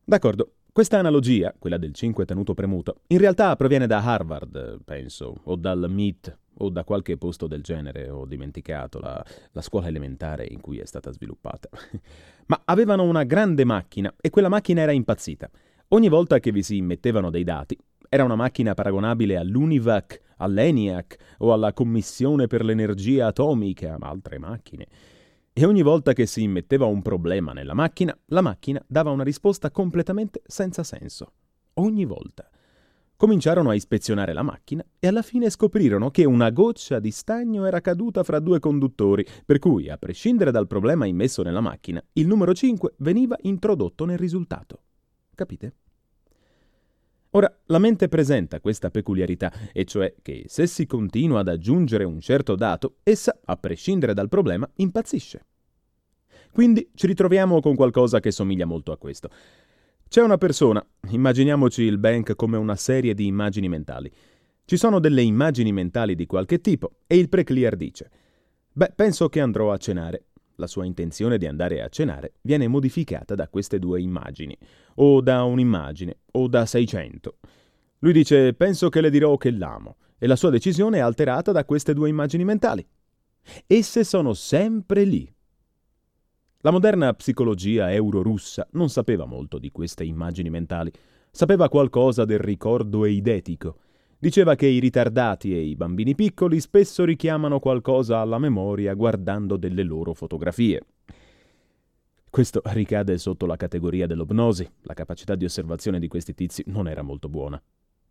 D'accordo. Questa analogia, quella del 5 tenuto premuto, in realtà proviene da Harvard, penso, o dal MIT, o da qualche posto del genere, ho dimenticato, la scuola elementare in cui è stata sviluppata. Ma avevano una grande macchina e quella macchina era impazzita. Ogni volta che vi si immettevano dei dati, era una macchina paragonabile all'UNIVAC, all'ENIAC o alla Commissione per l'Energia Atomica, ma altre macchine. E ogni volta che si immetteva un problema nella macchina, la macchina dava una risposta completamente senza senso. Ogni volta. Cominciarono a ispezionare la macchina e alla fine scoprirono che una goccia di stagno era caduta fra due conduttori, per cui, a prescindere dal problema immesso nella macchina, il numero 5 veniva introdotto nel risultato. Capite? Ora, la mente presenta questa peculiarità, e cioè che se si continua ad aggiungere un certo dato, essa, a prescindere dal problema, impazzisce. Quindi ci ritroviamo con qualcosa che somiglia molto a questo. C'è una persona, immaginiamoci il bank come una serie di immagini mentali. Ci sono delle immagini mentali di qualche tipo e il pre-clear dice: beh, penso che andrò a cenare. La sua intenzione di andare a cenare viene modificata da queste due immagini, o da un'immagine, o da 600. Lui dice: penso che le dirò che l'amo, e la sua decisione è alterata da queste due immagini mentali. Esse sono sempre lì. La moderna psicologia euro-russa non sapeva molto di queste immagini mentali. Sapeva qualcosa del ricordo eidetico. Diceva che i ritardati e i bambini piccoli spesso richiamano qualcosa alla memoria guardando delle loro fotografie. Questo ricade sotto la categoria dell'opnosi. La capacità di osservazione di questi tizi non era molto buona.